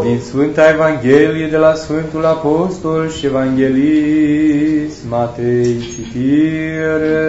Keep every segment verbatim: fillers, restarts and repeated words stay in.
Din Sfânta Evanghelie de la Sfântul Apostol și Evanghelist Matei, citire.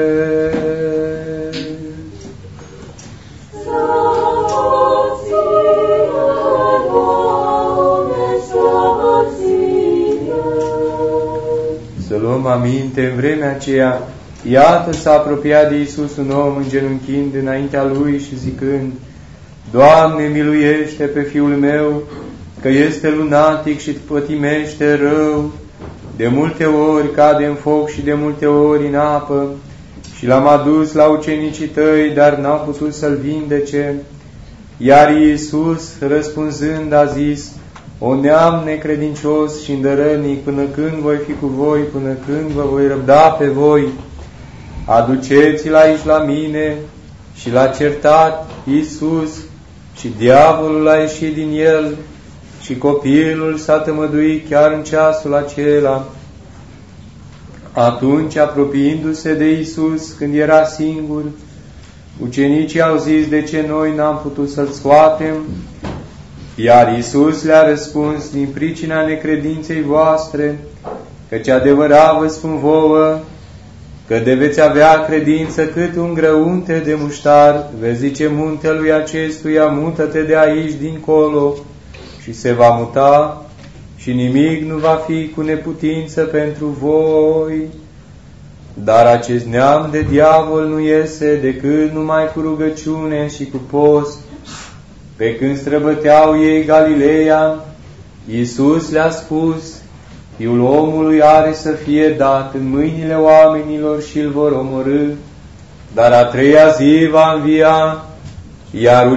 Să luăm aminte, în vremea aceea, iată s-a apropiat de Iisus un om îngenunchind înaintea Lui și zicând: Doamne, miluiește pe fiul meu, că este lunatic și pătimește rău. De multe ori cade în foc și de multe ori în apă. Și l-am adus la ucenicii tăi, dar n-au putut să-l vindece. Iar Iisus, răspunzând, a zis: O neam necredincios și îndărătnic, până când voi fi cu voi, până când vă voi răbda pe voi? Aduceți-l aici la mine. Și l-a certat Iisus și diavolul a ieșit din el și copilul s-a tămăduit chiar în ceasul acela. Atunci, apropiindu-se de Iisus, când era singur, ucenicii au zis: De ce noi n-am putut să-l scoatem? Iar Iisus le-a răspuns: Din pricina necredinței voastre, căci adevărat vă spun vouă, că de veți avea credință cât un grăunte de muștar, veți zice muntelui acestuia: mută-te de aici dincolo, și se va muta, și nimic nu va fi cu neputință pentru voi. Dar acest neam de diavol nu iese decât numai cu rugăciune și cu post. Pe când străbăteau ei Galileea, Iisus le-a spus: Fiul omului are să fie dat în mâinile oamenilor și îl vor omorâ, dar a treia zi va învia. Iar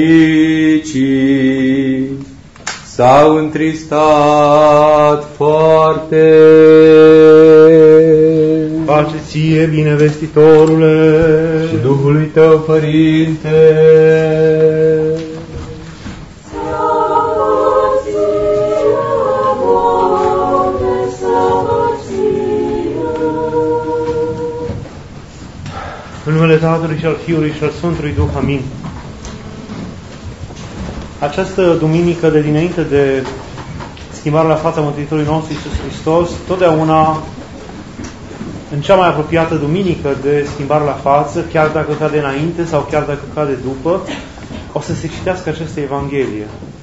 ucenicii s-au întristat foarte. Pace ție, binevestitorule, și Duhului tău, Părinte. În numele Tatălui și al Fiului și al Sfântului Duh, amin. Această duminică de dinainte de schimbarea la fața Mântuitorului nostru Iisus Hristos, totdeauna în cea mai apropiată duminică de schimbare la față, chiar dacă cade înainte sau chiar dacă cade după, o să se citească această Evanghelie.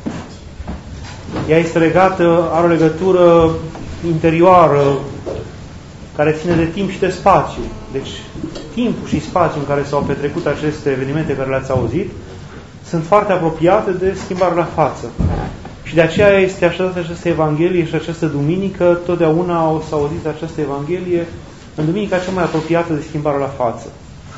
Ea este legată, are o legătură interioară care ține de timp și de spațiu. Deci, timpul și spațiul în care s-au petrecut aceste evenimente care le-ați auzit sunt foarte apropiate de schimbarea la față. Și de aceea este așezată această Evanghelie și această duminică, totdeauna o să auziți această Evanghelie în duminica cea mai apropiată de schimbarea la față.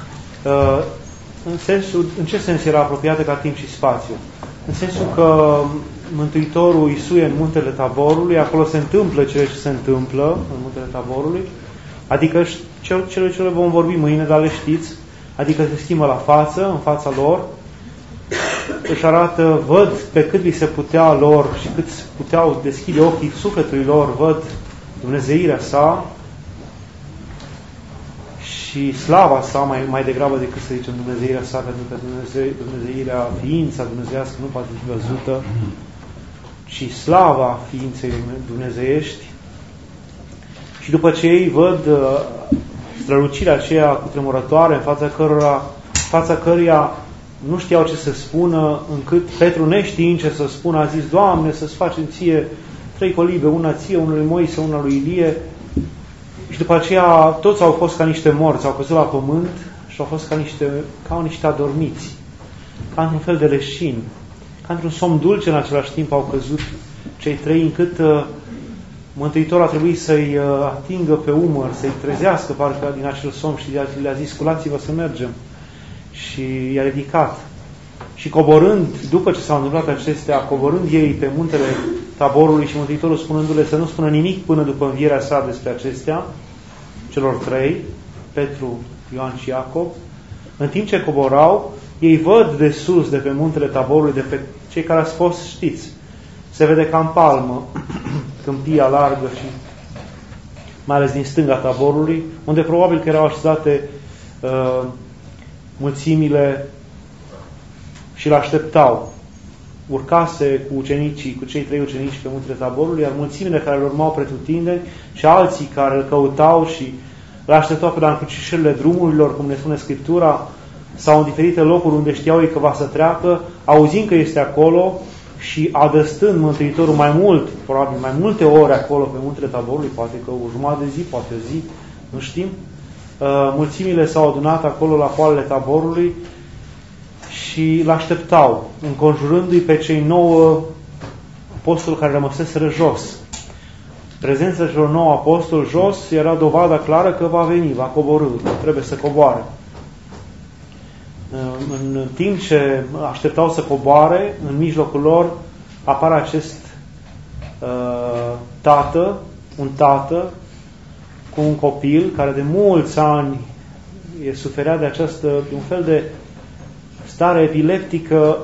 În, sensul, în ce sens era apropiată ca timp și spațiu? În sensul că Mântuitorul Iisuie în muntele Taborului, acolo se întâmplă cele ce se întâmplă în muntele Taborului, adică cele ce le vom vorbi mâine, dar le știți, adică se schimbă la față, în fața lor, își arată, văd pe cât li se putea lor și cât puteau deschide ochii sufletului lor, văd dumnezeirea sa și slava sa, mai, mai degrabă decât să zicem dumnezeirea sa, pentru că Dumnezeu, dumnezeirea, ființa dumnezeiască nu poate fi văzută, ci slava ființei dumnezeiești. Și după ce ei văd uh, strălucirea aceea cutremurătoare în fața cărora, fața căruia nu știau ce să spună, încât Petru, neștiind ce să spună, a zis: Doamne, să-ți facem ție trei colibe, una ție, una lui Moise, una lui Ilie. Și după aceea toți au fost ca niște morți, au căzut la pământ și au fost ca niște, ca niște adormiți, ca într-un fel de leșini, ca într-un somn dulce în același timp au căzut cei trei, încât uh, Mântuitorul a trebuit să-i uh, atingă pe umăr, să-i trezească parcă din acel somn și le-a zis: sculați-vă să mergem. Și i-a ridicat. Și coborând, după ce s-au întâmplat acestea, coborând ei pe muntele Taborului și Mântuitorul spunându-le să nu spună nimic până după învierea sa despre acestea, celor trei, Petru, Ioan și Iacob, în timp ce coborau, ei văd de sus, de pe muntele Taborului, de pe cei care ați fost, știți, se vede ca în palmă, câmpia largă și mai ales din stânga Taborului, unde probabil că erau așezate uh, mulțimile și-l așteptau. urcase cu ucenicii, cu cei trei ucenici pe muntele Taborului, iar mulțimile care îl urmau pretutindeni și alții care îl căutau și îl așteptau pe la încrucișările drumurilor, cum ne spune Scriptura, sau în diferite locuri unde știau ei că va să treacă, auzind că este acolo și adăstând Mântuitorul mai mult, probabil mai multe ore acolo pe muntele Taborului, poate că o jumătate de zi, poate o zi, nu știm, mulțimile s-au adunat acolo la poalele Taborului și l-așteptau, înconjurându-i pe cei nouă apostoli care rămăseseră jos. Prezența celor nouă apostoli jos era dovada clară că va veni, va coborî, trebuie să coboare. În timp ce așteptau să coboare, în mijlocul lor apare acest uh, tată, un tată cu un copil care de mulți ani e suferea de această, de un fel de stare epileptică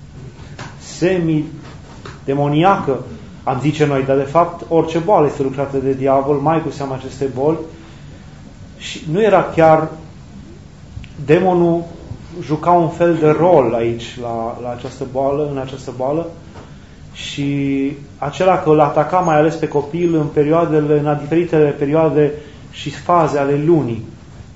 semi-demoniacă, am zice noi, dar de fapt orice boală este lucrată de diavol, mai cu seamă aceste boli. Și nu era chiar demonul juca un fel de rol aici la, la această boală, în această boală, și acela că îl ataca mai ales pe copil în perioadele, în diferitele perioade și faze ale lunii.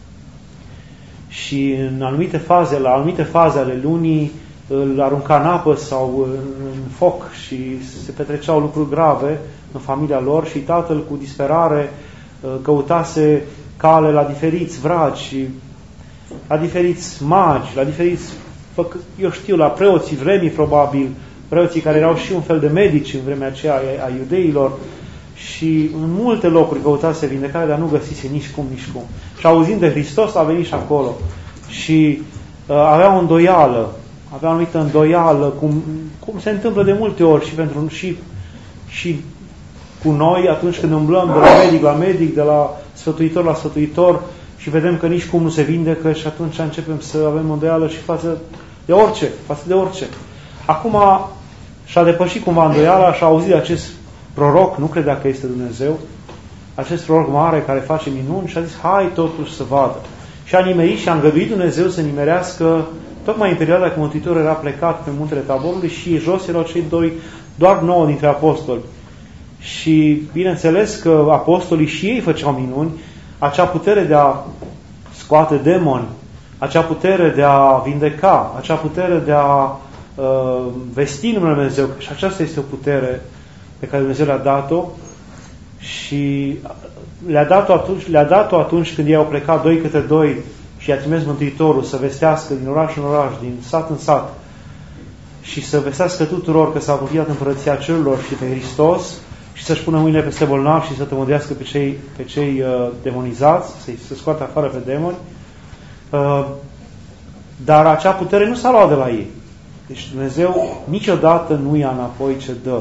Și în anumite faze, la anumite faze ale lunii îl arunca în apă sau în, în foc și se petreceau lucruri grave în familia lor și tatăl cu disperare căutase cale la diferiți vragi, la diferiți magi, la diferiți, eu știu, la preoții vremii probabil, preoții care erau și un fel de medici în vremea aceea a iudeilor, și în multe locuri căutase vindecare, dar nu găsise nici cum, nici cum. Și auzind de Hristos a venit și acolo și uh, avea o îndoială, avea o anumită îndoială, cum, cum se întâmplă de multe ori și pentru și, și cu noi atunci când umblăm de la medic la medic, de la sfătuitor la sfătuitor și vedem că nici cum nu se vindecă și atunci începem să avem îndoială și față de orice, față de orice. Acum și-a depășit cumva îndoiala și a auzit de acest proroc, nu credea că este Dumnezeu, acest proroc mare care face minuni și a zis, hai totuși să vadă. Și a nimerit și a îngăduit Dumnezeu să nimerească tocmai în perioada când Mântuitorul era plecat pe muntele Taborului și jos erau cei doi, doar nouă dintre apostoli. Și bineînțeles că apostolii și ei făceau minuni, acea putere de a scoate demoni, acea putere de a vindeca, acea putere de a uh, vesti numele Lui Dumnezeu, și aceasta este o putere pe care Dumnezeu le-a dat-o și le-a dat-o atunci, le-a dat-o atunci când ei au plecat doi câte doi și i-a trimis Mântuitorul să vestească din oraș în oraș, din sat în sat și să vestească tuturor că s-a apropiat Împărăția Cerurilor și pe Hristos și să-și pună mâinile peste bolnavi și să tămădească pe cei, pe cei uh, demonizați, să-i să scoată afară pe demoni. Uh, dar acea putere nu s-a luat de la ei. Deci Dumnezeu niciodată nu ia înapoi ce dă.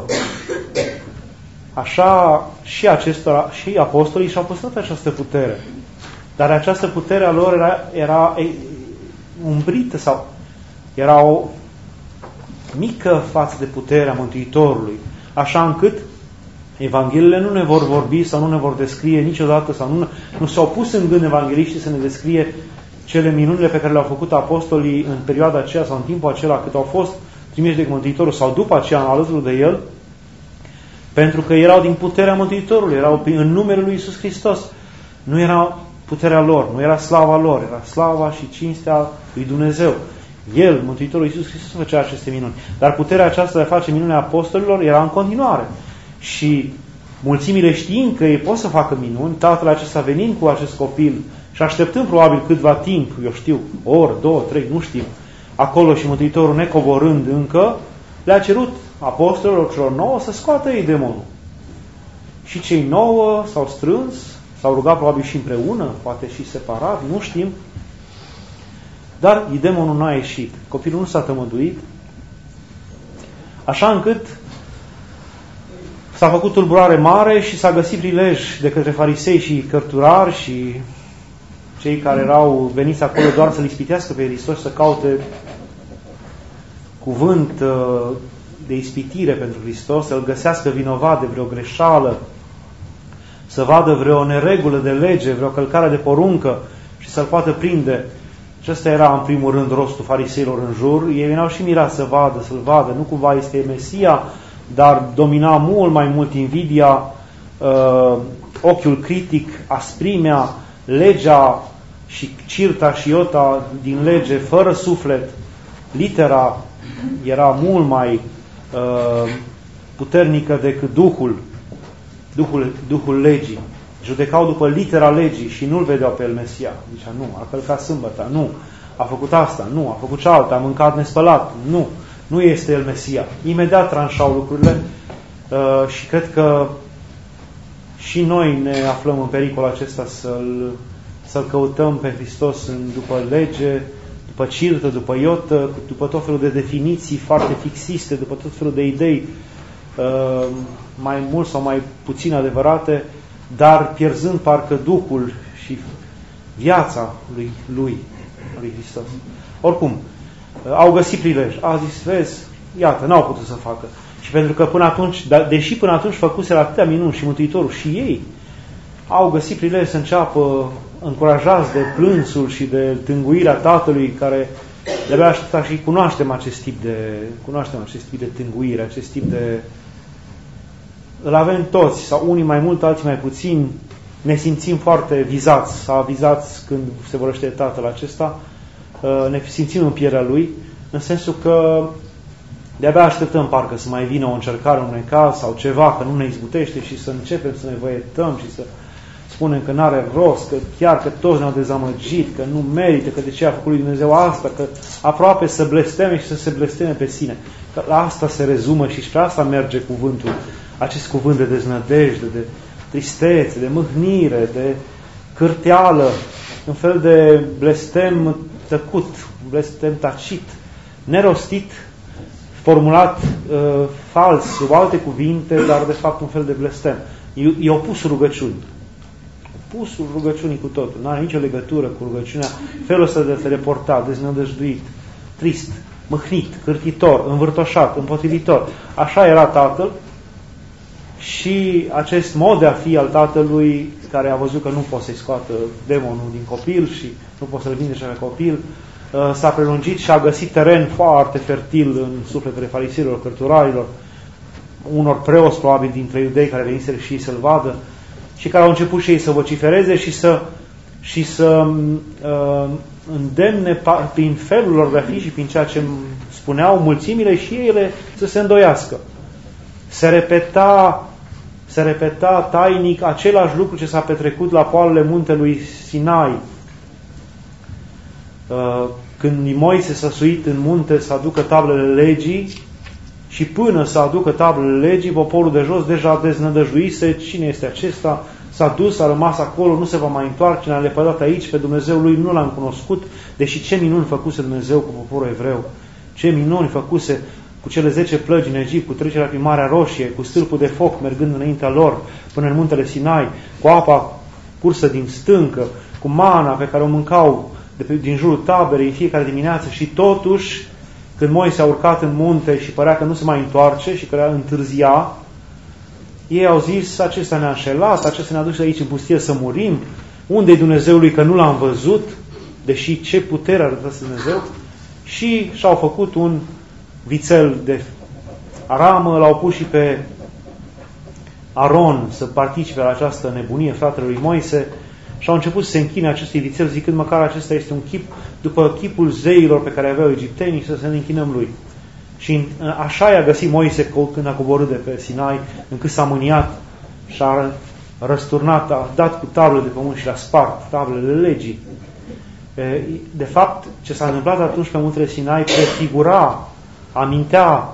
Așa și acestora, și apostolii și-au păstrat această putere. Dar această putere a lor era, era umbrită sau era o mică față de puterea Mântuitorului. Așa încât Evangheliile nu ne vor vorbi sau nu ne vor descrie niciodată sau nu, nu s-au pus în gând evangheliștii să ne descrie cele minunile pe care le-au făcut apostolii în perioada aceea sau în timpul acela cât au fost trimiși de Mântuitorul sau după aceea alături de El, pentru că erau din puterea Mântuitorului, erau în numele Lui Iisus Hristos. Nu era puterea lor, nu era slava lor, era slava și cinstea lui Dumnezeu. El, Mântuitorul Iisus Hristos, făcea aceste minuni. Dar puterea aceasta de a face minunea apostolilor era în continuare. Și mulțimile știind că ei pot să facă minuni, tatăl acesta venind cu acest copil și așteptând probabil câtva timp, eu știu, o oră, două, trei, nu știu, acolo și Mântuitorul necoborând încă, le-a cerut apostolilor celor nouă să scoată ei demonul. Și cei nouă s-au strâns, s-au rugat probabil și împreună, poate și separat, nu știm, dar demonul n-a ieșit. Copilul nu s-a tămăduit, așa încât s-a făcut tulburare mare și s-a găsit prilej de către farisei și cărturari și cei care erau veniți acolo doar să-L ispitească pe Hristos, să caute cuvânt de ispitire pentru Hristos, să-L găsească vinovat de vreo greșeală, să vadă vreo neregulă de lege, vreo călcare de poruncă și să-L poată prinde. Și ăsta era în primul rând rostul fariseilor în jur. Ei veneau și mirați să vadă, să-L vadă. Nu cumva este Mesia, dar domina mult mai mult invidia, uh, ochiul critic, asprimea, legea și cirta și iota din lege, fără suflet. Litera era mult mai uh, puternică decât Duhul, Duhul, Duhul legii. Judecau după litera legii și nu-L vedeau pe El Mesia. Zicea, nu, a călcat sâmbăta, nu, a făcut asta, nu, a făcut cealaltă, a mâncat nespălat, nu, nu este El Mesia. Imediat tranșau lucrurile uh, și cred că și noi ne aflăm în pericol acesta să-L, să-L căutăm pe Hristos în, după lege, după cirtă, după iotă, după tot felul de definiții foarte fixiste, după tot felul de idei uh, mai mult sau mai puțin adevărate, dar pierzând parcă Duhul și viața lui, lui, lui Hristos. Oricum, au găsit prilej. A zis, vezi, iată, n-au putut să facă. Și pentru că până atunci, deși până atunci făcuseră atâtea minuni și Mântuitorul și ei, au găsit prilej să înceapă încurajați de plânsul și de tânguirea Tatălui, care de-abia aștepta și cunoaștem acest tip de, cunoaștem acest tip de tânguire, acest tip de... Îl avem toți, sau unii mai mult, alții mai puțin, ne simțim foarte vizați, sau vizați când se vorbește de Tatăl acesta, ne simțim în pielea Lui, în sensul că de-abia așteptăm parcă să mai vină o încercare, un necaz sau ceva, că nu ne izbutește și să începem să ne văietăm și să spunem că n-are rost, că chiar că toți ne-au dezamăgit, că nu merită, că de ce a făcut lui Dumnezeu asta, că aproape să blesteme și să se blesteme pe sine. Că la asta se rezumă și spre asta merge cuvântul, acest cuvânt de deznădejde, de tristețe, de mâhnire, de cârteală, un fel de blestem tăcut, un blestem tacit, nerostit, formulat uh, fals, sub alte cuvinte, dar de fapt un fel de blestem. E, e opusul rugăciunii. Opusul rugăciunii cu totul. Nu are nicio legătură cu rugăciunea. Felul ăsta de se reporta, deznădăjduit, trist, mâhnit, cârtitor, învârtoșat, împotrivitor. Așa era Tatăl și acest mod de a fi al Tatălui, care a văzut că nu poate să-i scoată demonul din copil și nu poate să-l vindece pe copil, s-a prelungit și a găsit teren foarte fertil în sufletele fariseilor, cărturarilor, unor preoți probabil dintre iudei care veniseră și ei să-l vadă și care au început și ei să vocifereze și să, și să uh, îndemne prin felul lor de a fi și prin ceea ce spuneau mulțimile și ele să se îndoiască. Se repeta, se repeta tainic același lucru ce s-a petrecut la poalele muntelui Sinai, când Moise s-a suit în munte să aducă tablele legii și până să aducă tablele legii, poporul de jos deja deznădăjduise cine este acesta, s-a dus, a rămas acolo, nu se va mai întoarce, ne-a lepădat aici, pe Dumnezeu lui nu l-am cunoscut, deși ce minuni făcuse Dumnezeu cu poporul evreu, ce minuni făcuse cu cele zece plăgi în Egipt, cu trecerea prin Marea Roșie, cu stâlpul de foc mergând înaintea lor până în muntele Sinai, cu apa cursă din stâncă, cu mana pe care o mâncau de pe, din jurul taberei în fiecare dimineață și totuși, când Moise a urcat în munte și părea că nu se mai întoarce și că întârzia, ei au zis, acesta ne-a înșelat, acesta ne-a dus aici în pustie să murim, unde-i Dumnezeului că nu l-am văzut, deși ce putere arătase Dumnezeu, și și-au făcut un vițel de aramă, l-au pus și pe Aron să participe la această nebunie, fratele lui Moise, și au început să se închine acestui vițel, zicând măcar acesta este un chip după chipul zeilor pe care aveau egiptenii, să se ne închinăm lui. Și așa i-a găsit Moise când a coborât de pe Sinai, încât s-a mâniat și a răsturnat, a dat cu tablele de pământ și le-a spart, tablele legii. De fapt, ce s-a întâmplat atunci pe muntele Sinai prefigura, amintea,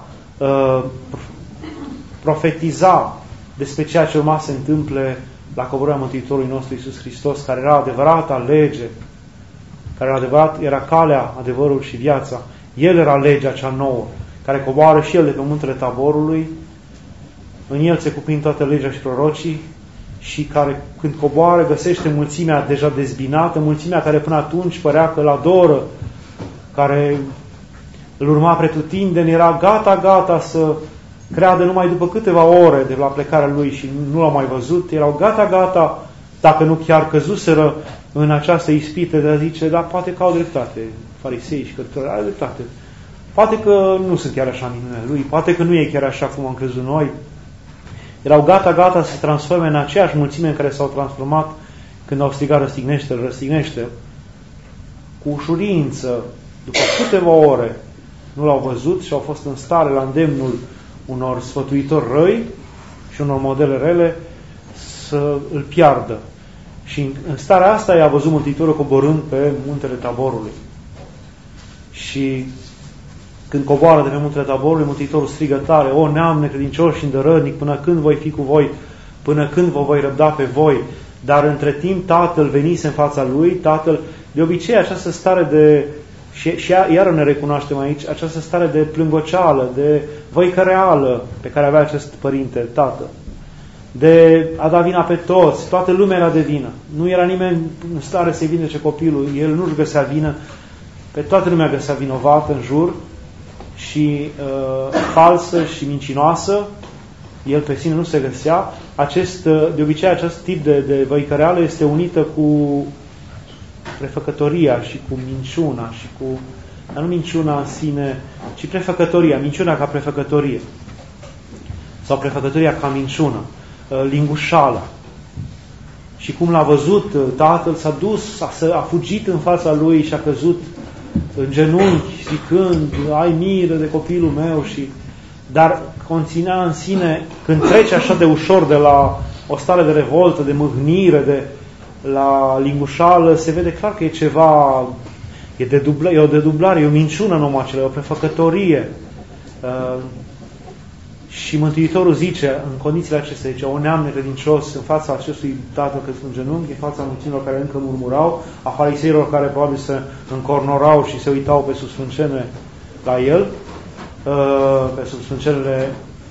profetiza despre ceea ce urma să se întâmple la coborârea Mântuitorului nostru Iisus Hristos, care era adevărata lege, care era, adevărat, era calea, adevărul și viața. El era legea cea nouă, care coboară și El de pe muntele Taborului. În El se cuprind toată legea și prorocii și care, când coboară, găsește mulțimea deja dezbinată, mulțimea care până atunci părea că la doră, care îl urma pretutindeni, era gata, gata să creadă numai după câteva ore de la plecarea lui și nu l-au mai văzut, erau gata, gata, dacă nu chiar căzuseră în această ispită de a zice, da, poate că au dreptate farisei și cărturări, au dreptate. Poate că nu sunt chiar așa minunile lui, poate că nu e chiar așa cum am crezut noi. Erau gata-gata să se transforme în aceeași mulțime în care s-au transformat când au strigat răstignește-l, răstignește-l. Cu ușurință, după câteva ore, nu l-au văzut și au fost în stare, la îndemnul unor sfătuitori răi și unor modele rele, să îl piardă. Și în starea asta i-a văzut Mântuitorul coborând pe muntele Taborului. Și când coboară de pe muntele Taborului, Mântuitorul strigă tare: o neam necredincios și îndărătnic, până când voi fi cu voi, până când vă voi răbda pe voi? Dar între timp Tatăl venise în fața lui, Tatăl, de obicei această stare de, și, și iară ne recunoaștem aici, această stare de plângoceală, de văicăreală pe care avea acest părinte, Tatăl, de a da vina pe toți, toată lumea era de vină. Nu era nimeni în stare să-i vindece copilul, el nu-și găsea vină, pe toată lumea găsea vinovată în jur și uh, falsă și mincinoasă, el pe sine nu se găsea. Acest, de obicei acest tip de, de văicăreală este unită cu prefăcătoria și cu minciuna și cu, dar nu minciuna în sine, ci prefăcătoria, minciuna ca prefăcătorie sau prefăcătoria ca minciună, lingușala. Și cum l-a văzut tatăl, s-a dus, a, a fugit în fața lui și a căzut în genunchi zicând: ai milă de copilul meu. Și dar conținea în sine, când trece așa de ușor de la o stare de revoltă, de mâhnire, de la lingușală, se vede clar că e ceva, e, de dubla, e o dedublare, e o minciună în omul acela, e o prefăcătorie. Uh, și Mântuitorul zice, în condițiile acestea, zice: o neam necredincios în fața acestui tată căzut în genunchi, în fața mulțimilor care încă murmurau, a fariseilor care probabil se încornorau și se uitau pe sub sfâncene la el, pe sub sfâncenele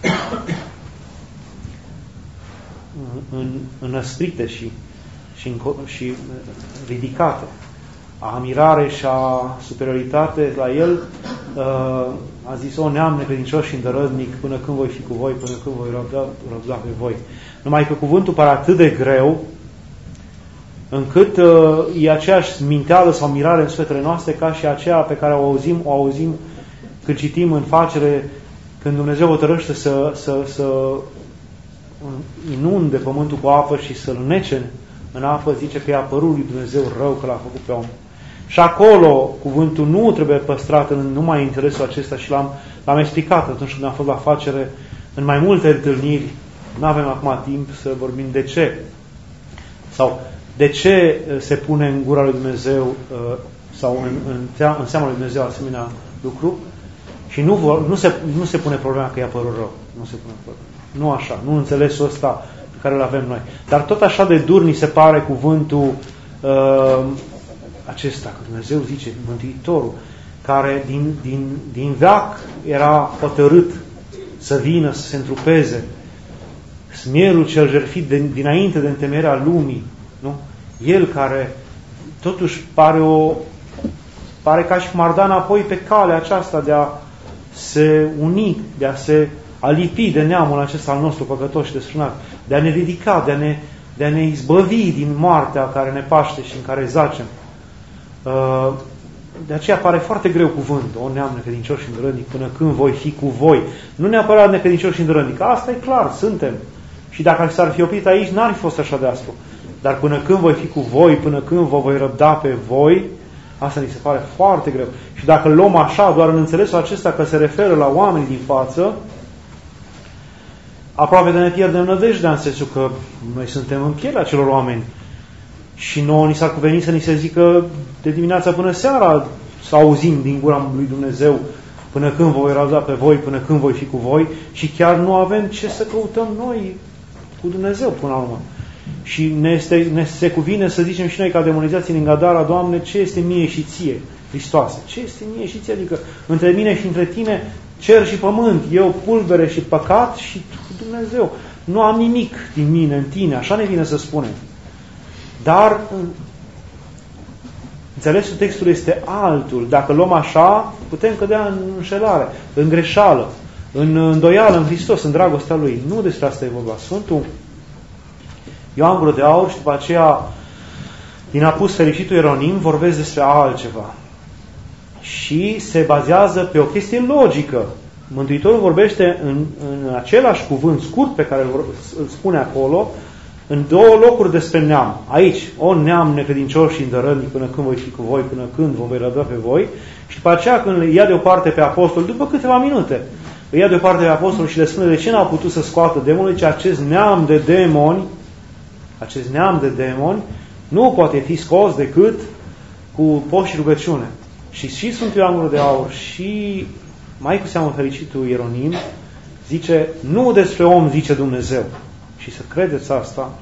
în, înăstrite și, și, și ridicate, a mirare și a superioritate la el, a zis: o neam necredincios și îndărătnic, până când voi fi cu voi, până când voi răbda, răbda pe voi. Numai că cuvântul pare atât de greu, încât uh, e aceeași minteală sau mirare în sufletele noastre ca și aceea pe care o auzim, o auzim când citim în Facere, când Dumnezeu hotărăște să, să, să inunde pământul cu apă și să-l nece în apă, zice că i-a părut lui Dumnezeu rău că l-a făcut pe om. Și acolo cuvântul nu trebuie păstrat în numai în interesul acesta și l-am, l-am explicat atunci când am fost la Facere în mai multe întâlniri. Nu avem acum timp să vorbim de ce. Sau de ce se pune în gura lui Dumnezeu sau în, în, în seama lui Dumnezeu asemenea lucru. Și nu, vor, nu, se, nu se pune problema că i-a părut rău. Nu se pune problema. Nu așa. Nu în înțelesul ăsta pe care îl avem noi. Dar tot așa de dur ni se pare cuvântul uh, acesta, că Dumnezeu zice, Mântuitorul, care din, din, din veac era hotărât să vină, să se întrupeze, smierul cel jertfit de, dinainte de întemeierea lumii, nu? El care totuși pare o pare ca și cum ar da înapoi pe calea aceasta de a se uni, de a se alipi de neamul acesta al nostru păcătos și desfrânat, de a ne ridica, de a ne, de a ne izbăvi din moartea care ne paște și în care zacem. De aceea pare foarte greu cuvântul: o neam necredincios și îndărătnic, până când voi fi cu voi. Nu neapărat necredincios și îndărătnic, asta e clar, suntem. Și dacă s-ar fi oprit aici, n-ar fi fost așa de aspru. Dar până când voi fi cu voi, până când vă voi răbda pe voi, asta mi se pare foarte greu. Și dacă îl luăm așa, doar în înțelesul acesta că se referă la oameni din față, aproape de ne pierdem nădejdea, în sensul că noi suntem în pielea celor oameni. Și nouă ni s-ar cuveni să ni se zică de dimineața până seara, să auzim din gura lui Dumnezeu: până când vă voi răbda pe voi, până când voi fi cu voi. Și chiar nu avem ce să căutăm noi cu Dumnezeu până la urmă. Și ne, este, ne se cuvine să zicem și noi ca demonizații în Gadara: Doamne, ce este mie și ție, Hristoase? Ce este mie și ție? Adică între mine și între tine cer și pământ, eu pulbere și păcat și cu Dumnezeu. Nu am nimic din mine în tine, așa ne vine să spunem. Dar înțelesul textului este altul. Dacă luăm așa, putem cădea în înșelare, în greșeală, în îndoială în Hristos, în dragostea Lui. Nu despre asta e vorba. Sfântul Ioan Gură de Aur și după aceea din apus fericitul Ieronim vorbesc despre altceva. Și se bazează pe o chestie logică. Mântuitorul vorbește în, în același cuvânt scurt pe care îl, îl spune acolo, în două locuri despre neam. Aici, o neam necredincioși și îndărălnic până când voi fi cu voi, până când vă voi răbda pe voi. Și după aceea când îi ia deoparte pe apostol, după câteva minute, îi ia deoparte pe apostol și le spune de ce n-au putut să scoată demonul, ci acest neam de demoni, acest neam de demoni, nu poate fi scos decât cu post și rugăciune. Și și Sfântul Ioan Gură de Aur și mai cu seamă fericitul Ieronim zice, nu despre om zice Dumnezeu, și să credeți asta,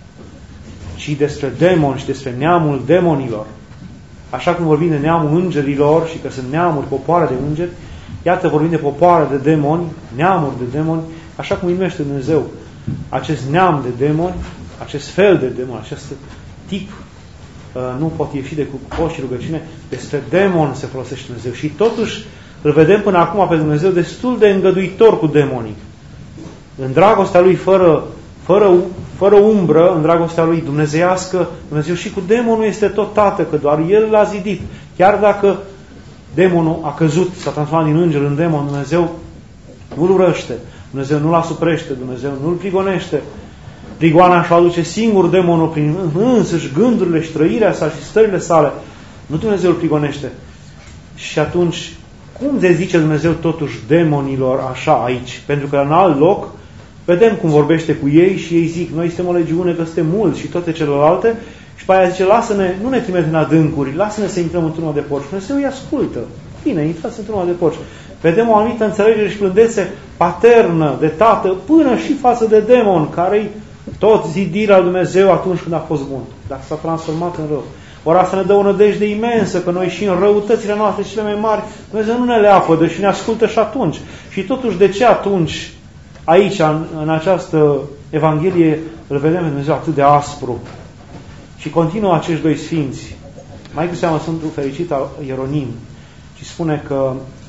ci despre demoni și despre neamul demonilor. Așa cum vorbim de neamul îngerilor și că sunt neamuri, popoare de îngeri, iată vorbim de popoare de demoni, neamuri de demoni, așa cum îi numește Dumnezeu. Acest neam de demoni, acest fel de demoni, acest tip nu poate ieși de cu post și rugăciune, despre demon se folosește Dumnezeu. Și totuși îl vedem până acum pe Dumnezeu destul de îngăduitor cu demonii. În dragostea Lui fără, fără, fără umbră, în dragostea Lui dumnezeiască, Dumnezeu și cu demonul este tot tată, că doar El l-a zidit. Chiar dacă demonul a căzut, s-a transformat din înger în demon, Dumnezeu nu-l urăște, Dumnezeu nu-l asuprește, Dumnezeu nu-l prigonește. Prigoana își aduce singur demonul prin însăși gândurile și trăirea sa și stările sale. Nu Dumnezeu îl prigonește. Și atunci, cum se zice Dumnezeu totuși demonilor așa aici? Pentru că în alt loc vedem cum vorbește cu ei și ei zic, noi suntem o legiune, că suntem mulți și toate celelalte, și pe aia zice, lasă-ne, nu ne trimite în adâncuri, lasă-ne să intrăm într-una de porci. Dumnezeu îi ascultă. Bine, intrați într-una de porci. Vedem o anumită înțelegere și plândețe paternă de tată până și față de demon, care-i tot zidirea lui Dumnezeu atunci când a fost bun, dar s-a transformat în rău. Ori asta ne dă o nădejde imensă, că noi și în răutățile noastre cele mai mari, Dumnezeu nu ne le apădă și ne ascultă și atunci. Și totuși, de ce atunci, aici, în, în această Evanghelie, îl vedem pe Dumnezeu atât de aspru? Și continuă acești doi sfinți, mai cu seamă Sfântul Fericit al Ieronim, și spune că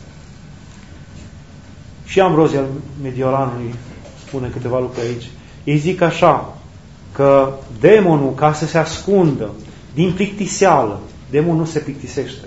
și Ambrozie al Mediolanului spune câteva lucruri aici. Ei zic așa, că demonul, ca să se ascundă din plictiseală, demonul nu se plictisește.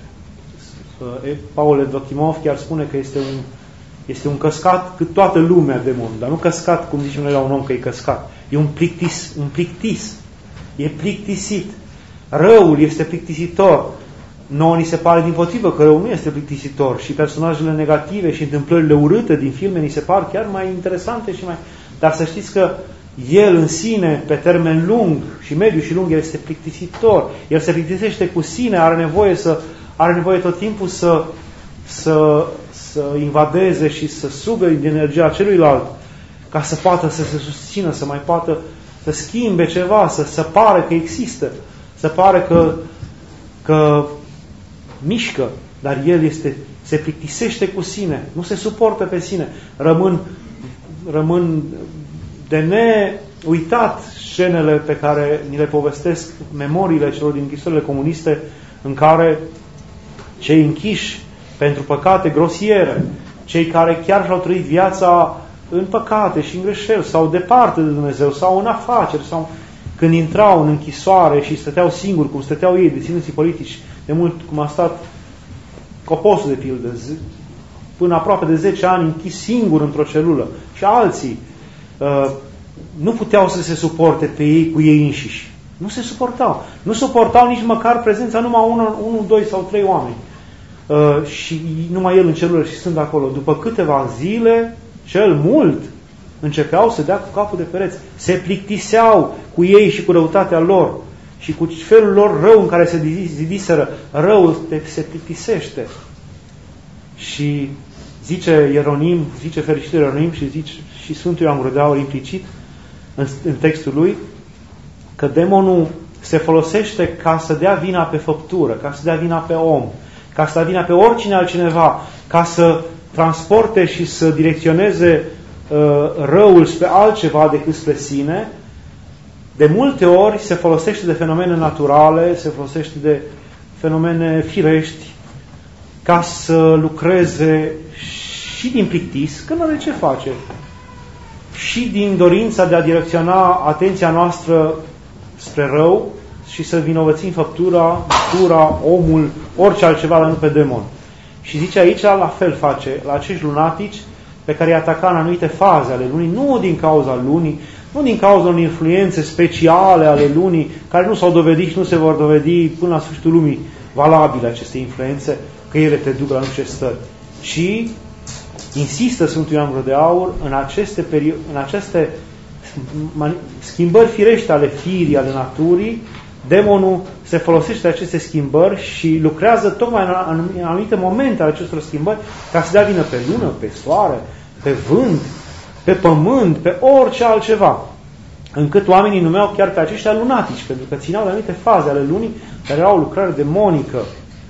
Paul Evdochimov chiar spune că este un, este un căscat cât toată lumea demonul, dar nu căscat, cum zicem noi la un om că e căscat. E un plictis, un plictis. E plictisit. Răul este plictisitor. Nouă ni se pare dimpotrivă că răul nu este plictisitor și personajele negative și întâmplările urâte din filme ni se par chiar mai interesante și mai... Dar să știți că el în sine, pe termen lung și mediu și lung, el este plictisitor. El se plictisește cu sine, are nevoie, să, are nevoie tot timpul să, să, să invadeze și să sugă din energia celuilalt ca să poată să se susțină, să mai poată să schimbe ceva, să, să pare că există, să pare că, că mișcă, dar el este, se plictisește cu sine, nu se suportă pe sine, rămân, rămân de neuitat scenele pe care ni le povestesc memoriile celor din închisorile comuniste, în care cei închiși pentru păcate grosiere, cei care chiar și-au trăit viața în păcate și în greșeli, sau departe de Dumnezeu, sau în afaceri, sau când intrau în închisoare și stăteau singuri, cum stăteau ei, deținuții politici, de mult cum a stat Coposul, de pildă, până aproape de zece ani închis singur într-o celulă, și alții uh, nu puteau să se suporte pe ei cu ei înșiși. Nu se suportau. Nu suportau nici măcar prezența numai unu, unu doi sau trei oameni. Uh, și numai el în celulă și sunt acolo. După câteva zile, cel mult, începeau să dea cu capul de pereți. Se plictiseau cu ei și cu răutatea lor și cu felul lor rău în care se zidiseră. Răul se plictisește. Și zice Ieronim, zice fericitul Ieronim și zice și Sfântul Ioan Gură de Aur implicit în, în textul lui, că demonul se folosește ca să dea vina pe făptură, ca să dea vina pe om, ca să dea vina pe oricine altcineva, ca să transporte și să direcționeze uh, răul spre altceva decât spre sine. De multe ori se folosește de fenomene naturale, se folosește de fenomene firești, ca să lucreze și din plictis, că nu are ce face, și din dorința de a direcționa atenția noastră spre rău și să vinovățim făptura, natura, omul, orice altceva, dar nu pe demon. Și zice aici, la fel face, la acești lunatici pe care îi ataca în anumite faze ale lunii, nu din cauza lunii, nu din cauza unor influențe speciale ale lunii, care nu s-au dovedit și nu se vor dovedi până la sfârșitul lumii valabile aceste influențe, că ele te duc la anumite stări. Și insistă Sfântul Ioan Gură de Aur în aceste, perio- în aceste schimbări firești ale firii, ale naturii. Demonul se folosește de aceste schimbări și lucrează tocmai în anumite momente ale acestor schimbări ca să dea vină pe lună, pe soare, pe vânt, pe pământ, pe orice altceva. Încât oamenii numeau chiar pe aceștia lunatici, pentru că țineau de anumite faze ale lunii care erau o lucrare demonică.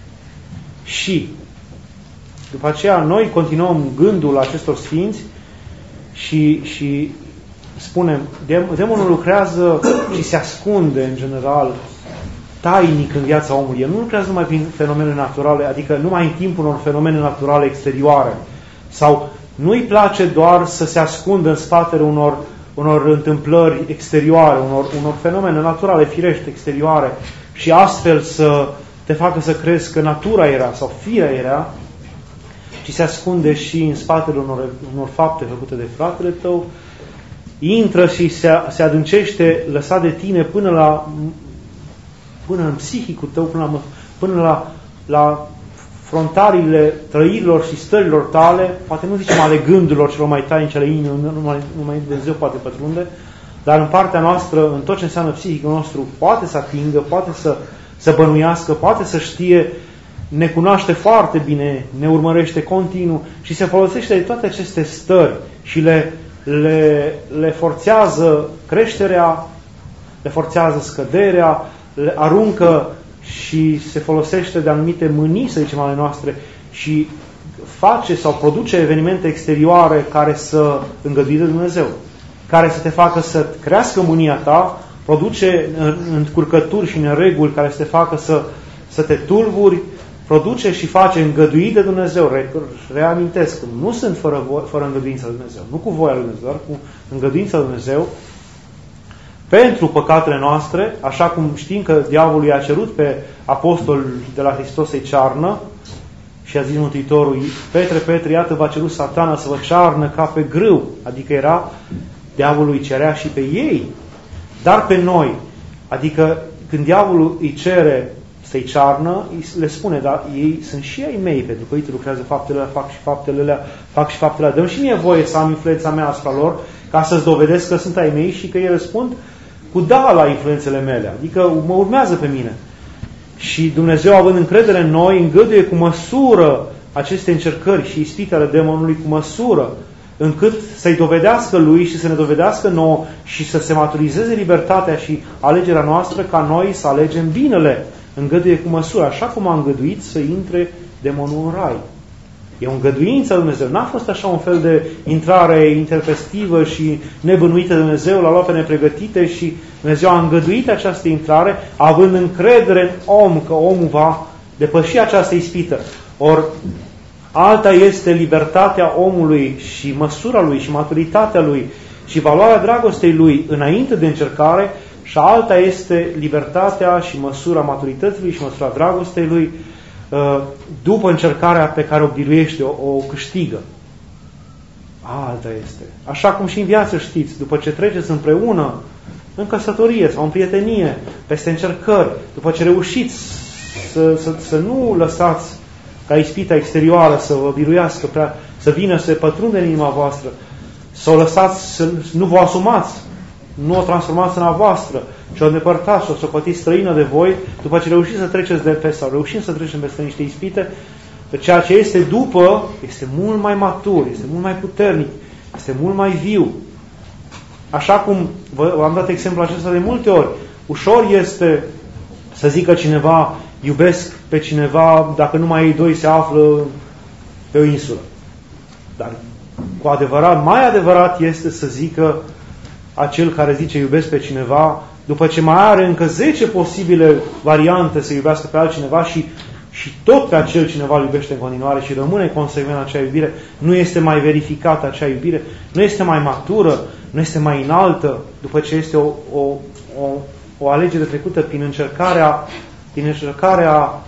Și după aceea noi continuăm gândul acestor sfinți și, și spunem, demonul lucrează și se ascunde în general tainic în viața omului. El nu lucrează numai prin fenomene naturale, adică numai în timpul unor fenomene naturale exterioare. Sau nu-i place doar să se ascundă în spatele unor, unor întâmplări exterioare, unor, unor fenomene naturale, firești, exterioare, și astfel să te facă să crezi că natura era sau firea era, ci se ascunde și în spatele unor, unor fapte făcute de fratele tău, intră și se, se adâncește lăsat de tine până la până în psihicul tău, până la, până la, la frontaliile trăirilor și stărilor tale, poate nu zicem ale gândurilor celor mai tainice ale inimii, numai, numai Dumnezeu poate pătrunde, dar în partea noastră, în tot ce înseamnă psihicul nostru, poate să atingă, poate să, să bănuiască, poate să știe, ne cunoaște foarte bine, ne urmărește continuu și se folosește de toate aceste stări și le, le, le forțează creșterea, le forțează scăderea, le aruncă și se folosește de anumite mânii, să zicem, ale noastre și face sau produce evenimente exterioare care să îngăduie de Dumnezeu, care să te facă să crească mânia ta, produce încurcături și nereguli care să te facă să, să te tulburi, produce și face îngăduit de Dumnezeu. Re, reamintesc, nu sunt fără, fără îngăduința de Dumnezeu, nu cu voia lui Dumnezeu, dar cu îngăduința de Dumnezeu, pentru păcatele noastre, așa cum știm că diavolul i-a cerut pe apostol de la Hristos să-i cearnă și a zis Mântuitorul, Petre, Petre, iată v-a cerut Satana să vă cearnă ca pe grâu, adică era, diavolul îi cerea și pe ei, dar pe noi, adică când diavolul îi cere să-i cearnă, le spune, dar ei sunt și ai mei, pentru că uite, lucrează faptele alea, fac și faptele alea, fac și faptele alea, dăm și mie voie să am influența mea asupra lor, ca să-ți dovedesc că sunt ai mei și că ei răspund cu da la influențele mele, adică mă urmează pe mine. Și Dumnezeu, având încredere în noi, îngăduie cu măsură aceste încercări și ispite ale demonului, cu măsură, încât să-i dovedească lui și să ne dovedească nouă și să se maturizeze libertatea și alegerea noastră ca noi să alegem binele. Îngăduie cu măsură, așa cum a îngăduit să intre demonul în rai. E o îngăduință de Dumnezeu. N-a fost așa un fel de intrare intempestivă și nebănuită de Dumnezeu, l-a luat pe nepregătite și Dumnezeu a îngăduit această intrare, având încredere în om că omul va depăși această ispită. Or, alta este libertatea omului și măsura lui și maturitatea lui și valoarea dragostei lui înainte de încercare și alta este libertatea și măsura maturității lui și măsura dragostei lui după încercarea pe care o biruiește, o, o câștigă. Alta este. Așa cum și în viață știți, după ce treceți împreună în căsătorie sau în prietenie, peste încercări, după ce reușiți să, să, să nu lăsați ca ispita exterioară să vă biruiască, prea, să vină, să se pătrunde în inima voastră, să o lăsați, să nu vă asumați, nu o transformați în a voastră, și o îndepărtați și o socotiți străină de voi, după ce reușiți să treceți de pe sau reușim să trecem peste niște ispite, ceea ce este după este mult mai matur, este mult mai puternic, este mult mai viu. Așa cum v-am dat exemplul acesta de multe ori, ușor este să zică cineva, iubesc pe cineva dacă numai ei doi se află pe o insulă. Dar cu adevărat, mai adevărat este să zică acel care zice iubesc pe cineva, după ce mai are încă zece posibile variante să iubească pe altcineva și, și tot pe acel cineva îl iubește în continuare și rămâne consecvent acea iubire, nu este mai verificată acea iubire, nu este mai matură, nu este mai înaltă, după ce este o, o, o o alegere trecută prin încercarea, prin încercarea,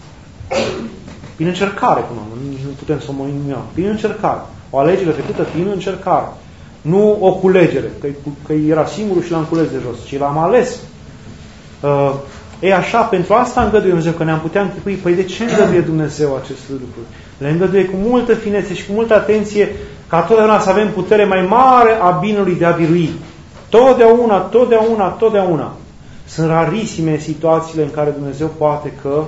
prin încercare, până nu putem să o numim, prin încercare. O alegere trecută prin încercare. Nu o culegere, că, că era singurul și l-am cules de jos, ci l-am ales. Uh, e așa, pentru asta îngăduie Dumnezeu, că ne-am putea închipui, păi de ce îngăduie Dumnezeu aceste lucruri? Le îngăduie cu multă finețe și cu multă atenție, ca totdeauna să avem putere mai mare a binelui de a birui. Totdeauna, totdeauna, totdeauna. Sunt rarisime situațiile în care Dumnezeu poate că,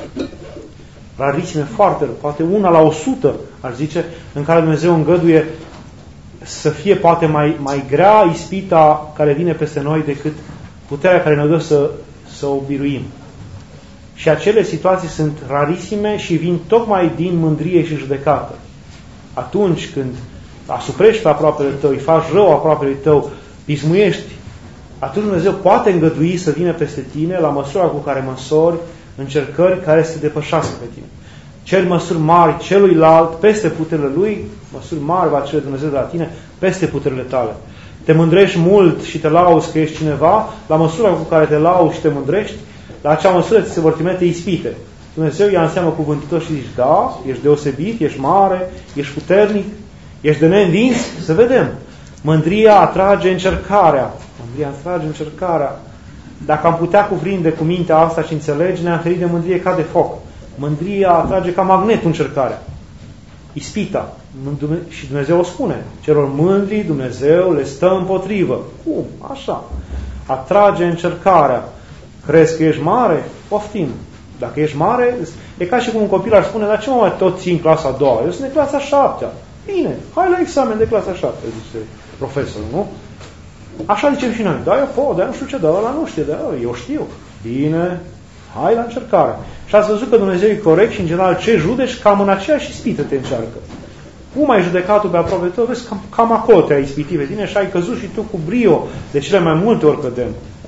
rarisime foarte rău, poate una la o sută, aș zice, în care Dumnezeu îngăduie să fie poate mai, mai grea ispita care vine peste noi decât puterea care ne dă să, să o biruim. Și acele situații sunt rarisime și vin tocmai din mândrie și judecată. Atunci când asuprești pe aproapele tău, îi faci rău aproapele tău, pismuiești, atunci Dumnezeu poate îngădui să vină peste tine la măsura cu care măsori încercări care să te depășească pe tine. Ceri măsuri mari celuilalt peste puterile lui, măsuri mari va cere Dumnezeu de la tine peste puterile tale. Te mândrești mult și te lauzi că ești cineva, la măsura cu care te lauzi și te mândrești, la acea măsură ți se vor trimite ispite. Dumnezeu ia în seamă cuvântul tău și zici, da, ești deosebit, ești mare, ești puternic, ești de neînvins, să vedem. Mândria atrage încercarea. Mândria atrage încercarea. Dacă am putea cuprinde cu mintea asta și înțelegi, ne-am ferit de mândrie ca de foc. Mândria atrage ca magnetul încercarea. Ispita. Și Dumnezeu o spune. Celor mândri Dumnezeu le stă împotrivă. Cum? Așa. Atrage încercarea. Crezi că ești mare? Poftim. Dacă ești mare, e ca și cum un copil ar spune, dar ce mă mai tot țin clasa a doua? Eu sunt de clasa a șaptea. Bine, hai la examen de clasa a șaptea, zice profesorul, nu? Așa zicem și noi. Da, eu pot, dar nu știu ce, dar ăla nu știe, dar eu știu. Bine, hai la încercare. Și ați văzut că Dumnezeu e corect și în general ce judeci, cam în aceeași ispită te încearcă. Cum ai judecat-o pe aproape tău, vezi, cam, cam acolo te-ai ispitit pe tine și ai căzut și tu cu brio. De cele mai multe ori cădem.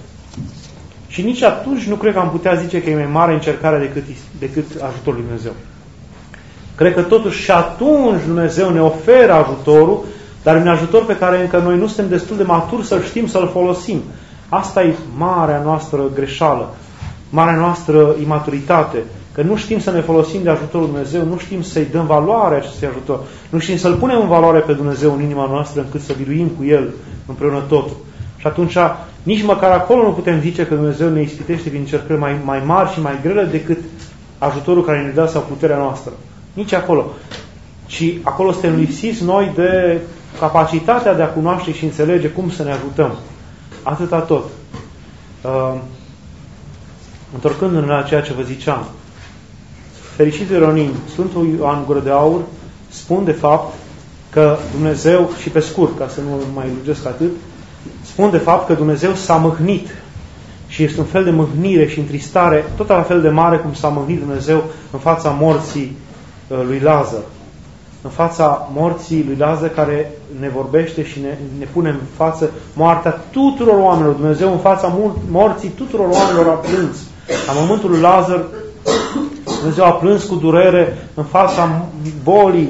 Și nici atunci nu cred că am putea zice că e mai mare încercarea decât, decât ajutorul lui Dumnezeu. Cred că totuși și atunci Dumnezeu ne oferă ajutorul, dar un ajutor pe care încă noi nu suntem destul de maturi să-l știm, să-l folosim. Asta e marea noastră greșeală, marea noastră imaturitate, că nu știm să ne folosim de ajutorul Dumnezeu, nu știm să-i dăm valoare acestui ajutor, nu știm să-l punem în valoare pe Dumnezeu în inima noastră încât să biruim cu El împreună totul. Și atunci nici măcar acolo nu putem zice că Dumnezeu ne ispitește prin încercări mai, mai mari și mai grele decât ajutorul care ne dă sau puterea noastră. Nici acolo. Ci acolo suntem lipsiți noi de capacitatea de a cunoaște și înțelege cum să ne ajutăm. Atâta tot. Uh, întorcându-ne la ceea ce vă ziceam, fericiți Ieronim, Sfântul Ioan Gură de Aur spun de fapt că Dumnezeu, și pe scurt, ca să nu mai lungesc atât, spun de fapt că Dumnezeu s-a mâhnit și este un fel de mâhnire și întristare tot la fel de mare cum s-a mâhnit Dumnezeu în fața morții uh, lui Lazar. În fața morții lui Lazar care ne vorbește și ne, ne pune în față moartea tuturor oamenilor. Dumnezeu în fața morții tuturor oamenilor a plâns. La momentul lui Lazar Dumnezeu a plâns cu durere în fața bolii,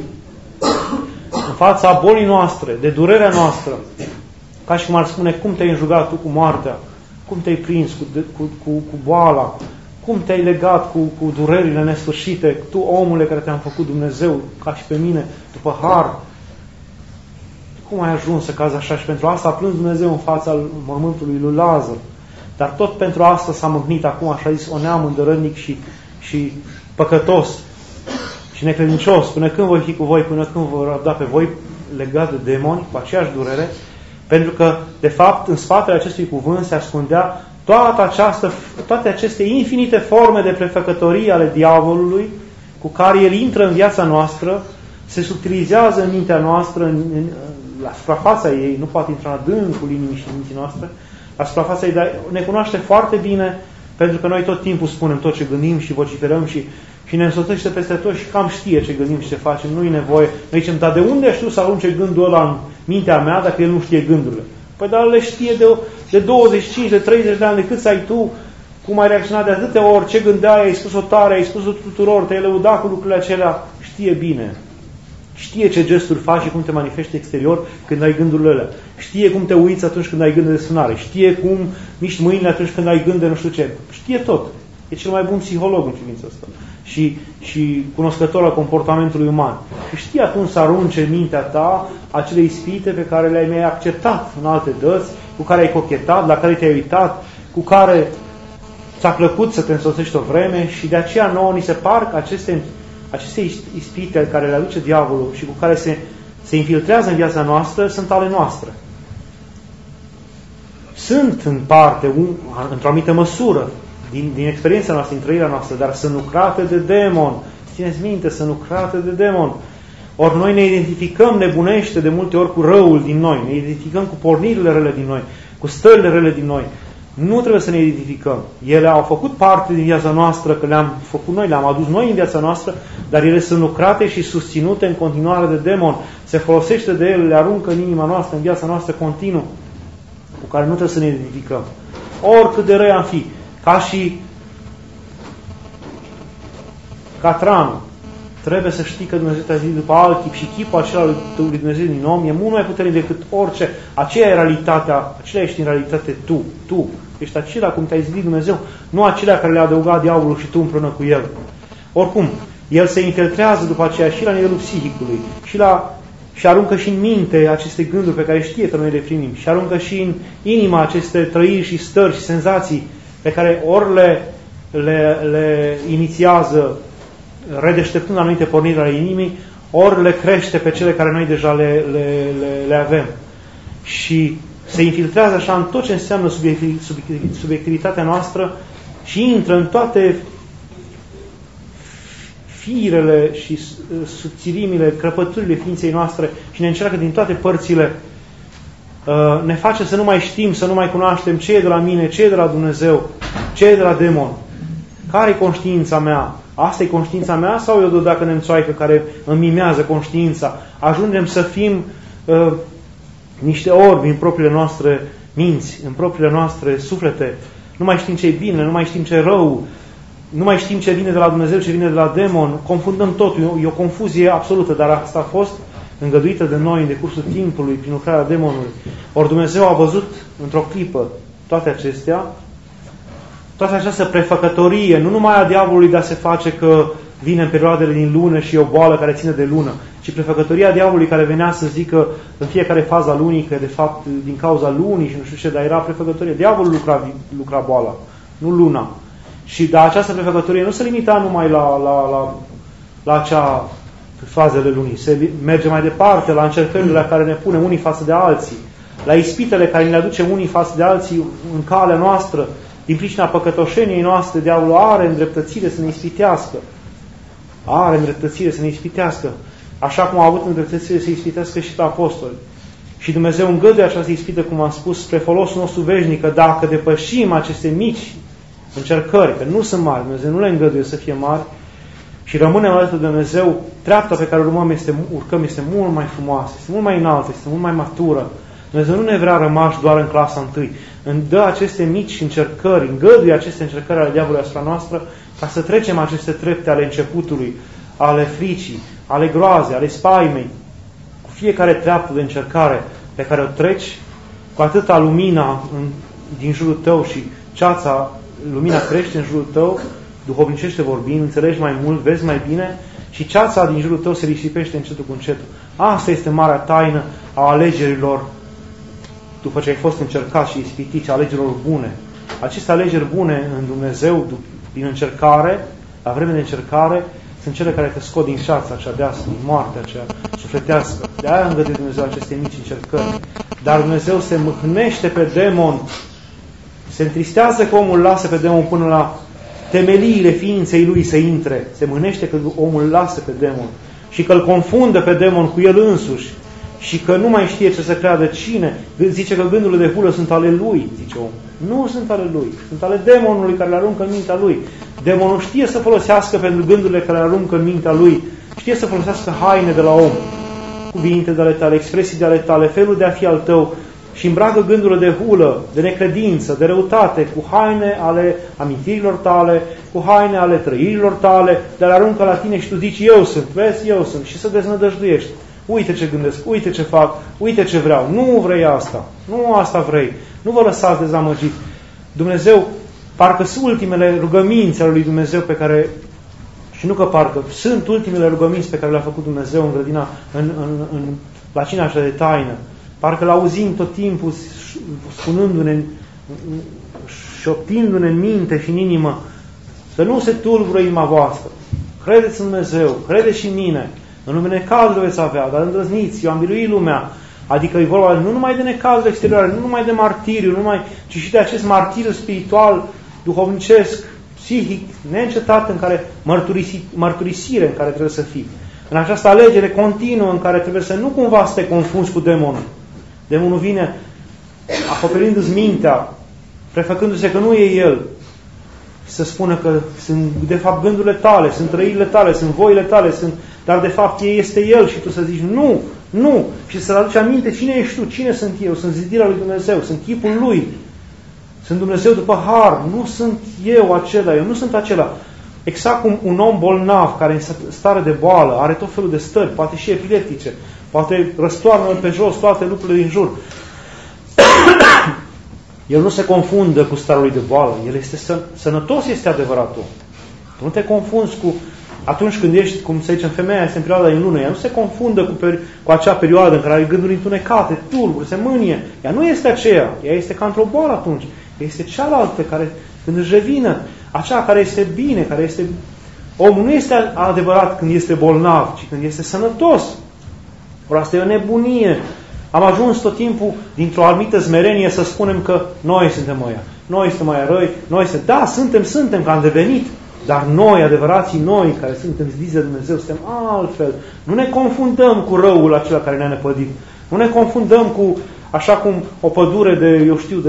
în fața bolii noastre, de durerea noastră. Ca și cum ar spune, cum te-ai înjugat tu cu moartea? Cum te-ai prins cu, cu, cu, cu boala? Cum te-ai legat cu, cu durerile nesfârșite? Tu, omule care te-am făcut Dumnezeu, ca și pe mine, după har. Cum ai ajuns să cazi așa? Și pentru asta a plâns Dumnezeu în fața mormântului lui Lazar. Dar tot pentru asta s-a mâhnit acum, așa zis, o neam îndărătnic și, și păcătos și necredincios. Până când voi fi cu voi, până când vă răbda pe voi legat de demoni, cu aceeași durere. Pentru că, de fapt, în spatele acestui cuvânt se ascundea toată această, toate aceste infinite forme de prefăcătorii ale diavolului cu care el intră în viața noastră, se subtilizează în mintea noastră, în, în, la suprafața ei, nu poate intra în adâncul inimii și minții noastre, la suprafața ei, dar ne cunoaște foarte bine, pentru că noi tot timpul spunem tot ce gândim și vociferăm și, și ne însoțește peste tot și cam știe ce gândim și ce facem, nu-i nevoie. Noi zicem, dar de unde știu să arunce gândul ăla în mintea mea dacă el nu știe gândurile? Păi dar le știe de, de douăzeci și cinci, de treizeci de ani, de cât să ai tu, cum ai reacționat de atâtea ori, ce gândeai, ai spus-o tare, ai spus-o tuturor, te-ai lăudat cu lucrurile acelea, știe bine. Știe ce gesturi faci și cum te manifesti exterior când ai gândurile alea. Știe cum te uiți atunci când ai gând de sunare. Știe cum miști mâinile atunci când ai gând de nu știu ce. Știe tot. E cel mai bun psiholog în privința asta. Și, și cunoscător al comportamentului uman. Și știe atunci să arunce în mintea ta acele ispite pe care le-ai mai acceptat în alte dăți, cu care ai cochetat, la care te-ai uitat, cu care ți-a plăcut să te însoțești o vreme și de aceea nouă ni se par că aceste, aceste ispite care le aduce diavolul și cu care se, se infiltrează în viața noastră sunt ale noastre. Sunt în parte, un, într-o anumită măsură, din, din experiența noastră, din trăirea noastră, dar sunt lucrate de demon. Țineți minte, sunt lucrate de demon. Ori noi ne identificăm nebunește de multe ori cu răul din noi, ne identificăm cu pornirile rele din noi, cu stările rele din noi. Nu trebuie să ne identificăm. Ele au făcut parte din viața noastră, că le-am făcut noi, le-am adus noi în viața noastră, dar ele sunt lucrate și susținute în continuare de demon. Se folosește de ele, le aruncă în inima noastră, în viața noastră continuu, cu care nu trebuie să ne identificăm. Oricât de răi am fi, ca și catranul, trebuie să știi că Dumnezeu te-a zidit după alt chip și chipul acela lui Dumnezeu din om e mult mai puternic decât orice. Aceea e realitatea, aceea ești în realitate tu, tu. Ești acela cum te-ai zidit Dumnezeu, nu acelea care le-a adăugat diavolul și tu împreună cu el. Oricum, el se infiltrează după aceea și la nivelul psihicului și, la, și aruncă și în minte aceste gânduri pe care știe că noi le primim și aruncă și în inima aceste trăiri și stări și senzații pe care ori le, le, le inițiază redeșteptând anumite porniri ale inimii, ori le crește pe cele care noi deja le, le, le, le avem. Și se infiltrează așa în tot ce înseamnă subiectivitatea noastră și intră în toate firele și subțirimile, crăpăturile ființei noastre și ne încearcă din toate părțile, ne face să nu mai știm, să nu mai cunoaștem ce e de la mine, ce e de la Dumnezeu, ce e de la demon. Care e conștiința mea? Asta e conștiința mea sau e o dodacă nemțoaică care îmi mimează conștiința? Ajungem să fim uh, niște orbi în propriile noastre minți, în propriile noastre suflete. Nu mai știm ce e bine, nu mai știm ce e rău, nu mai știm ce vine de la Dumnezeu, ce vine de la demon. Confundăm totul, e o confuzie absolută, dar asta a fost îngăduită de noi în decursul timpului, prin lucrarea demonului. Ori Dumnezeu a văzut într-o clipă toate acestea, toată această prefăcătorie, nu numai a diavolului de a se face că vine în perioadele din lună și e o boală care ține de lună, ci prefăcătoria diavolului care venea să zică în fiecare fază a lunii că de fapt din cauza lunii și nu știu ce, dar era prefăcătorie. Diavolul lucra, lucra boala, nu luna. Și dar această prefăcătorie nu se limita numai la, la, la, la acea fazele lunii. Se merge mai departe la încercările la care ne pune unii față de alții, la ispitele care ne aduce unii față de alții în calea noastră. Din pricina păcătoșeniei noastre, diavolul are îndreptățire să ne ispitească. Are îndreptățire să ne ispitească. Așa cum a avut îndreptățire să ispitească și pe apostoli. Și Dumnezeu îngăduie această ispită, cum am spus, spre folosul nostru veșnic, că dacă depășim aceste mici încercări, că nu sunt mari, Dumnezeu nu le îngăduie să fie mari, și rămânem alături de Dumnezeu, treapta pe care urmăm este, urcăm este mult mai frumoasă, este mult mai înaltă, este mult mai matură. Dumnezeu nu ne vrea rămași doar în clasa întâi. Îmi dă aceste mici încercări, îngăduie aceste încercări ale diavolului asupra noastră, ca să trecem aceste trepte ale începutului, ale fricii, ale groazei, ale spaimei. Cu fiecare treaptă de încercare pe care o treci, cu atâta lumina în, din jurul tău și ceața, lumina crește în jurul tău, duhovnicește vorbind, înțelegi mai mult, vezi mai bine și ceața din jurul tău se risipește încetul cu încetul. Asta este marea taină a alegerilor după ce ai fost încercat și ispitit, alegerilor bune. Aceste alegeri bune în Dumnezeu, din încercare, la vreme de încercare, sunt cele care te scot din șața cea deasă, din moartea aceea sufletească. De aia îngăduie Dumnezeu aceste mici încercări. Dar Dumnezeu se mâhnește pe demon, se întristează că omul lasă pe demon până la temeliile ființei lui să intre. Se mâhnește că omul lasă pe demon și că îl confundă pe demon cu el însuși. Și că nu mai știe ce să creadă cine. Zice că gândurile de hulă sunt ale lui, zice omul. Nu sunt ale lui, sunt ale demonului care le aruncă în mintea lui. Demonul știe să folosească pentru gândurile care le aruncă în mintea lui. Știe să folosească haine de la om. Cuvinte de ale tale, expresii de ale tale, felul de a fi al tău, și îmbracă gândurile de hulă, de necredință, de răutate, cu haine ale amintirilor tale, cu haine ale trăirilor tale, dar aruncă la tine și tu zici, eu sunt, vezi, eu sunt, și să deznădăjduiești. Uite ce gândesc, uite ce fac, uite ce vreau. Nu vrei asta, nu asta vrei. Nu vă lăsați dezamăgit. Dumnezeu, parcă sunt ultimele rugăminți ale lui Dumnezeu pe care, și nu că parcă, sunt ultimele rugăminți pe care le-a făcut Dumnezeu în grădina, în, în, în, la cina așa de taină. Parcă l-auzim tot timpul spunându-ne, șoptindu-ne în minte și în inimă, să nu se tulbură inima voastră. Credeți în Dumnezeu, credeți și în mine. În lume necazuri veți avea, dar îndrăzniți, eu am biruit lumea. Adică e vorba nu numai de necazuri exterioare, nu numai de martiriu, nu numai, ci și de acest martiriu spiritual, duhovnicesc, psihic, neîncetat, în care mărturisi, mărturisire în care trebuie să fii. În această alegere continuă în care trebuie să nu cumva să te confunzi cu demonul. Demonul vine acoperindu-ți mintea, prefăcându-se că nu e el, să spună că sunt de fapt gândurile tale, sunt trăirile tale, sunt voile tale, sunt, dar de fapt este el și tu să zici nu, nu, și să-l aduci aminte cine ești tu, cine sunt eu, sunt zidirea lui Dumnezeu, sunt chipul lui, sunt Dumnezeu după har, nu sunt eu acela, eu nu sunt acela. Exact cum un om bolnav care în stare de boală are tot felul de stări, poate și epileptice, poate răstoarnă pe jos toate lucrurile din jur. El nu se confundă cu starea lui de boală, el este săn sănătos, este adevăratul. Tu nu te confunzi cu atunci când ești, cum să zicem, femeia este în perioada din lună, ea nu se confundă cu, cu acea perioadă în care are gânduri întunecate, tulburi, se mânie. Ea nu este aceea, ea este ca într-o boală atunci. Ea este cealaltă care, când își revină, acea care este bine, care este... Omul nu este adevărat când este bolnav, ci când este sănătos. Ori asta e o nebunie. Am ajuns tot timpul, dintr-o anumită smerenie, să spunem că noi suntem ăia, noi suntem mai răi, noi suntem... Da, suntem, suntem, că am devenit, dar noi, adevărații noi, care suntem zidiți de Dumnezeu, suntem altfel. Nu ne confundăm cu răul acela care ne-a năpădit. Nu ne confundăm cu, așa cum o pădure de, eu știu, de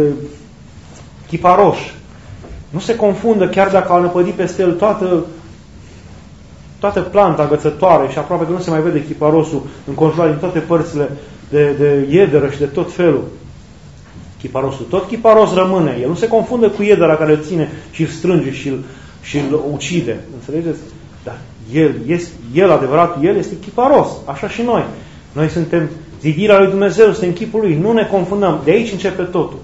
chiparoși. Nu se confundă, chiar dacă au năpădit peste el toată, toată planta agățătoare și aproape că nu se mai vede chiparosul înconjurat din toate părțile de, de iederă și de tot felul. Chiparosul, tot chiparos rămâne. El nu se confundă cu iedera care îl ține și îl strânge și îl, și îl ucide. Înțelegeți? Dar el, este, el adevărat, el este chiparos. Așa și noi. Noi suntem zidirea lui Dumnezeu, suntem chipul lui. Nu ne confundăm. De aici începe totul.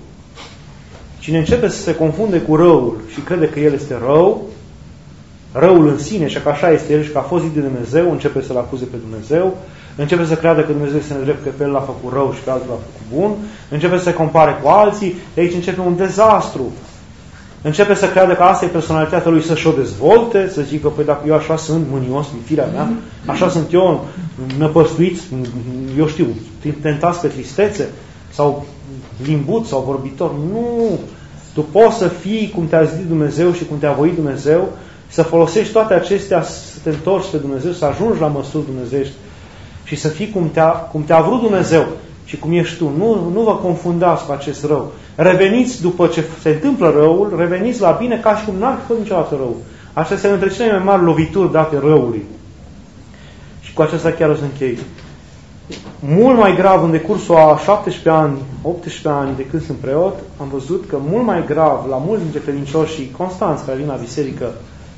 Cine începe să se confunde cu răul și crede că el este rău, răul în sine și că așa este el și că a fost zidit de Dumnezeu, începe să-L acuze pe Dumnezeu, începe să creadă că Dumnezeu este nedrept, că pe el l-a făcut rău și că altul l-a făcut bun, începe să se compare cu alții, de aici începe un dezastru. Începe să creadă că asta e personalitatea lui, să-și o dezvolte, să zică, păi dacă eu așa sunt, mânios din firea mea, așa sunt eu, năpăstuit, eu știu, tentați pe tristețe, sau limbut sau vorbitor. Nu! Tu poți să fii cum te-a zis Dumnezeu și cum te-a voit Dumnezeu, să folosești toate acestea să te întorci pe Dumnezeu, să ajungi la măsuri dumnezeiești și să fii cum te-a, cum te-a vrut Dumnezeu și cum ești tu. Nu, nu vă confundați cu acest rău. Reveniți după ce se întâmplă răul, reveniți la bine ca și cum n-ar fi fost niciodată rău. Acestea sunt între cele mai mari lovituri date răului. Și cu acesta chiar o să închei. Mult mai grav, în decursul a șaptesprezece ani, optsprezece ani de când sunt preot, am văzut că mult mai grav la mulți dintre credincioșii constanți care vin la biserică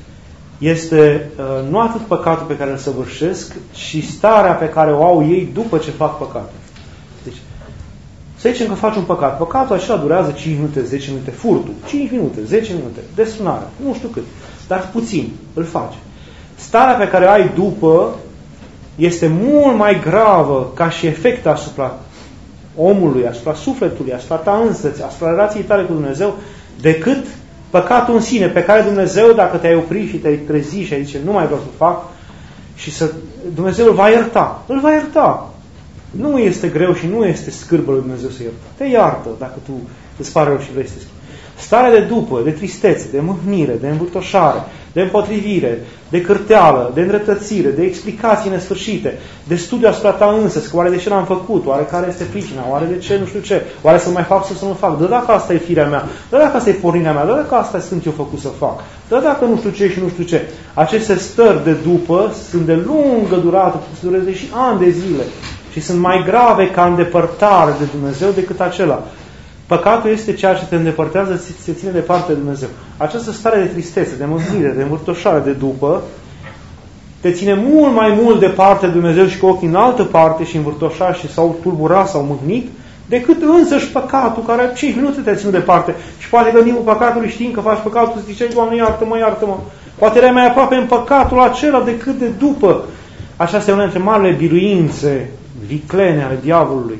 este uh, nu atât păcatul pe care îl săvârșesc, ci starea pe care o au ei după ce fac păcatul. Deci, să zicem că faci un păcat. Păcatul acela durează cinci minute, zece minute, furtul, cinci minute, zece minute, desfrânare, nu știu cât, dar puțin, îl faci. Starea pe care o ai după este mult mai gravă ca și efect asupra omului, asupra sufletului, asupra ta însăți, asupra relației tale cu Dumnezeu, decât păcatul în sine, pe care Dumnezeu, dacă te-ai oprit și te-ai trezit și ai zice, nu mai vreau să fac, și să, Dumnezeu îl va ierta. Îl va ierta. Nu este greu și nu este scârbă lui Dumnezeu să iertă. Te iartă dacă tu îți pare rău și vrei să te schimbi. Starea de după, de tristețe, de mâhnire, de învârtoșare, de împotrivire, de cârteală, de îndreptățire, de explicații nesfârșite, de studiu asupra ta însăți, că oare de ce l-am făcut, oare care este pricina, oare de ce, nu știu ce, oare să mai fac sau să nu fac, dă dacă asta e firea mea, dă dacă asta e pornirea mea, dă dacă asta sunt eu făcut să fac, dă dacă nu știu ce și nu știu ce. Aceste stări de după sunt de lungă durată, se dureze și ani de zile. și sunt mai grave ca îndepărtare de Dumnezeu decât acela. Păcatul este ceea ce te îndepărtează, se ține departe de Dumnezeu. Această stare de tristețe, de mâhnire, de învârtoșare, de după, te ține mult mai mult departe de Dumnezeu și cu ochii în altă parte și învârtoșat și sau tulburat sau mâhnit, decât însăși păcatul, care cinci minute te ține departe. Și poate că în timpul păcatului, știind că faci păcatul, îți ziceai, Doamne, iartă-mă, iartă-mă. Poate erai mai aproape în păcatul acela decât de după. Așa este una dintre marile biruințe viclene ale diavolului.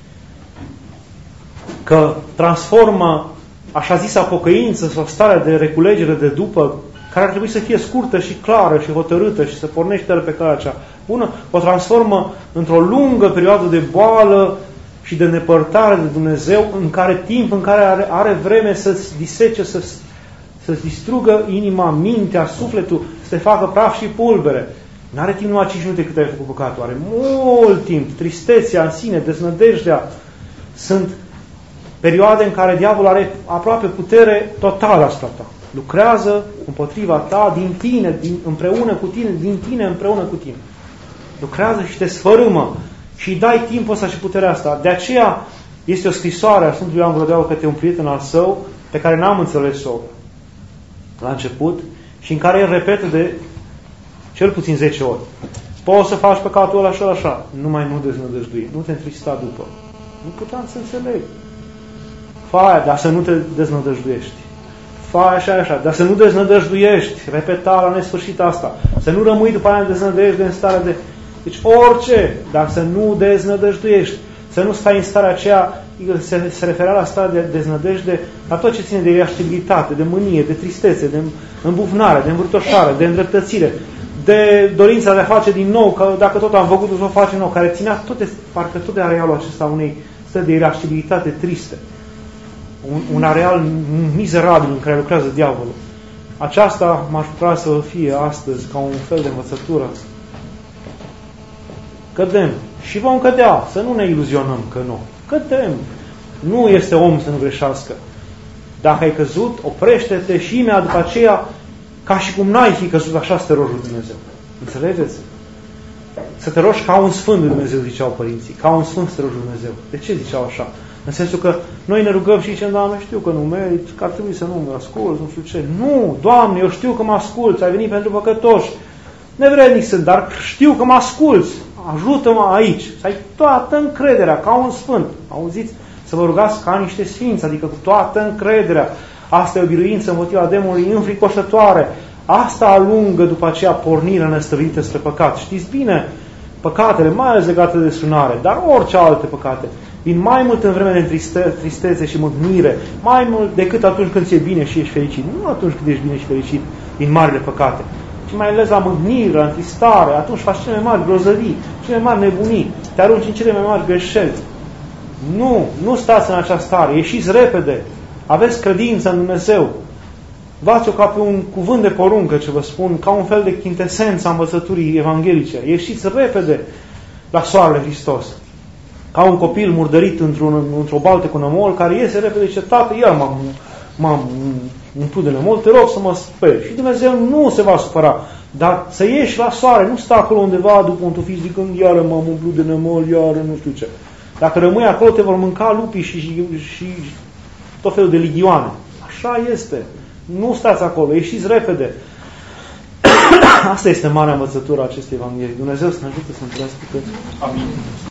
Că transformă așa zisa pocăință sau starea de reculegere de după, care ar trebui să fie scurtă și clară și hotărâtă și să pornește pe calea cea bună, o transformă într-o lungă perioadă de boală și de nepărtare de Dumnezeu, în care timp în care are, are vreme să-ți disece, să, să-ți distrugă inima, mintea, sufletul, să te facă praf și pulbere. Nu are timp numai cinci minute cât ai făcut păcatul, are mult timp. Tristețea în sine, deznădejdea, sunt perioade în care diavolul are aproape putere totală asupra ta. Lucrează împotriva ta, din tine, din, împreună cu tine, din tine împreună cu tine. Lucrează și te sfărâmă și îi dai timpul ăsta și puterea asta. De aceea este o scrisoare a Sfântului Ioan Gură de Aur către un prieten al său, pe care n-am înțeles-o la început și în care el repetă de cel puțin zece ori. Poți să faci păcatul ăla așa, așa. Numai nu deznădăjdui. Nu te întrista după. Nu puteam să înțeleg. Fai, dar să nu te deznădăjduiești. Fai așa, așa, dar să nu deznădăjduiești. Repeta la nesfârșit asta. Să nu rămâi după aia în deznădejde, în starea de... Deci orice, dar să nu deznădăjduiești. Să nu stai în starea aceea, se, se referea la starea de deznădejde, la tot ce ține de irascibilitate, de mânie, de tristețe, de îmbufnare, de învârtoșare, de îndreptățire, de dorința de a face din nou, că dacă tot am făcut-o, să o facem nou, care ținea tot de, parcă tot de arealul acesta unei stări de irascibilitate triste. Un, un areal mizerabil în care lucrează diavolul. Aceasta m-aș putea să fie astăzi ca un fel de învățătură. Cădem. Și vom cădea. Să nu ne iluzionăm că nu. Cădem. Nu este om să nu greșească. Dacă ai căzut, oprește-te și imediat după aceea, ca și cum n-ai fi căzut, așa să te rogi lui Dumnezeu. Înțelegeți? Să te rogi ca un sfânt lui Dumnezeu, ziceau părinții. Ca un sfânt să te rogi lui Dumnezeu. De ce ziceau așa? În sensul că noi ne rugăm și zicem, Doamne, știu că nu merit, că ar trebui să nu mă ascult, nu știu ce. Nu, Doamne, eu știu că mă asculți, ai venit pentru păcătoși. Nevrednic sunt, dar știu că mă asculți. Ajută-mă aici. Să ai toată încrederea, ca un sfânt. Auziți? Să vă rugați ca niște sfinți, adică cu toată încrederea. Asta e o biruință împotriva demonului înfricoșătoare. Asta alungă după aceea pornirea năstăvită spre păcat. Știți bine, păcatele, mai ales legate de sunare, dar orice alte păcate, vin mai mult în vreme de triste, tristețe și mâhnire, mai mult decât atunci când ți-e bine și ești fericit. Nu atunci când ești bine și fericit din marile păcate, ci mai ales la mâhnire, la întristare, atunci faci cele mai mari grozăvii, cele mai mari nebunii, te arunci în cele mai mari greșeli. Nu, nu stați în această stare, ieșiți repede, aveți credință în Dumnezeu. Luați-o ca pe un cuvânt de poruncă, ce vă spun, ca un fel de chintesență a învățăturii evanghelice. Ieșiți repede la soarele Hristos. Ca un copil murdărit într-un, într-o baltă cu nămol, care iese repede și zice, Tată, iar m-am, m-am umplut de nămol, te rog să mă speri. Și Dumnezeu nu se va supăra. Dar să ieși la soare, nu sta acolo undeva după un tufiș zicând, iară m-am umplut de nămol, iară nu știu ce. Dacă rămâi acolo, te vor mânca lupii și, și, și tot felul de ligioane. Așa este. Nu stați acolo, ieșiți repede. Asta este marea învățătură a acestei Evanghelii. Dumnezeu să ne ajute să întâlnească toți. Amin.